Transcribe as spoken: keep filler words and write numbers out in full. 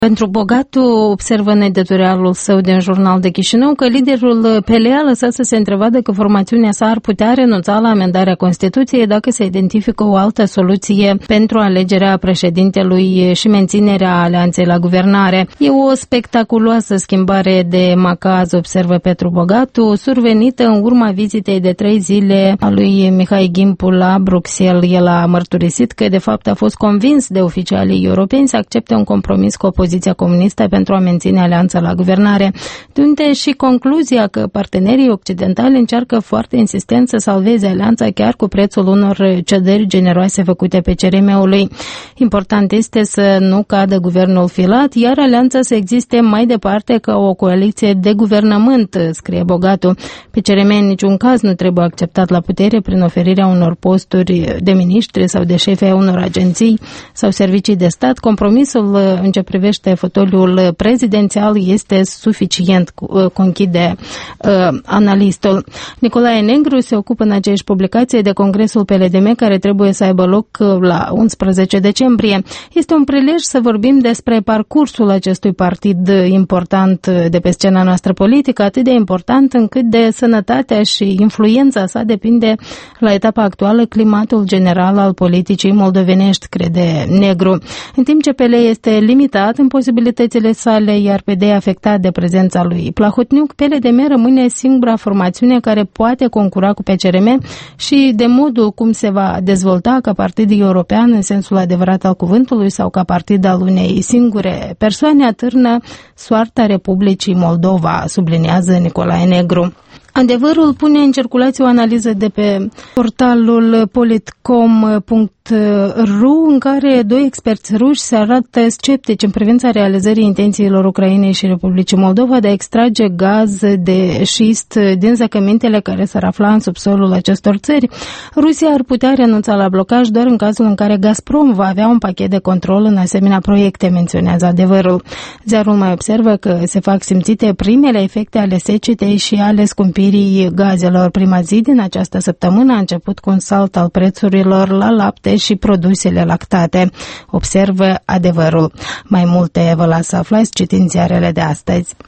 Pentru Bogatu, observă în editorialul său din Jurnal de Chișinău că liderul P L A a lăsat să se întrevadă că formațiunea sa ar putea renunța la amendarea Constituției dacă se identifică o altă soluție pentru alegerea președintelui și menținerea alianței la guvernare. E o spectaculoasă schimbare de macaz, observă Petru Bogatu, survenită în urma vizitei de trei zile a lui Mihai Gimpu la Bruxelles. El a mărturisit că de fapt a fost convins de oficialii europeni să accepte un compromis cu opoziția comunistă pentru a menține alianța la guvernare, de unde și concluzia că partenerii occidentali încearcă foarte insistent să salveze alianța chiar cu prețul unor cedări generoase făcute pe C R M-ului. Important este să nu cadă guvernul filat, iar alianța să existe mai departe ca o coaliție de guvernământ, scrie Bogatu. Pe C R M în niciun caz nu trebuie acceptat la putere prin oferirea unor posturi de miniștri sau de șefi ai unor agenții sau servicii de stat. Compromisul în ce privește fotoliul prezidențial este suficient, conchide uh, analistul. Nicolae Negru se ocupă în aceeași publicație de Congresul P L D M care trebuie să aibă loc la unsprezece decembrie. Este un prilej să vorbim despre parcursul acestui partid important de pe scena noastră politică, atât de important încât de sănătatea și influența sa depinde la etapa actuală climatul general al politicii moldovenești, crede Negru. În timp ce P L este limitat în posibilitățile sale, iar P D e afectat de prezența lui Plahotniuc, P L D M rămâne singura formațiune care poate concura cu P C R M și de modul cum se va dezvolta ca partid european în sensul adevărat al cuvântului sau ca partid al unei singure persoane atârnă soarta Republicii Moldova, subliniază Nicolae Negru. Adevărul pune în circulație o analiză de pe portalul politcom punct r u în care doi experți ruși se arată sceptici în privința realizării intențiilor Ucrainei și Republicii Moldova de a extrage gaz de șist din zăcămintele care s-ar afla în subsolul acestor țări. Rusia ar putea renunța la blocaj doar în cazul în care Gazprom va avea un pachet de control în asemenea proiecte, menționează Adevărul. Ziarul mai observă că se fac simțite primele efecte ale secetei și ale scumpirii gazelor. Prima zi din această săptămână a început cu un salt al prețurilor la lapte și produsele lactate, observă Adevărul. Mai multe vă las să aflați citind ziarele de astăzi.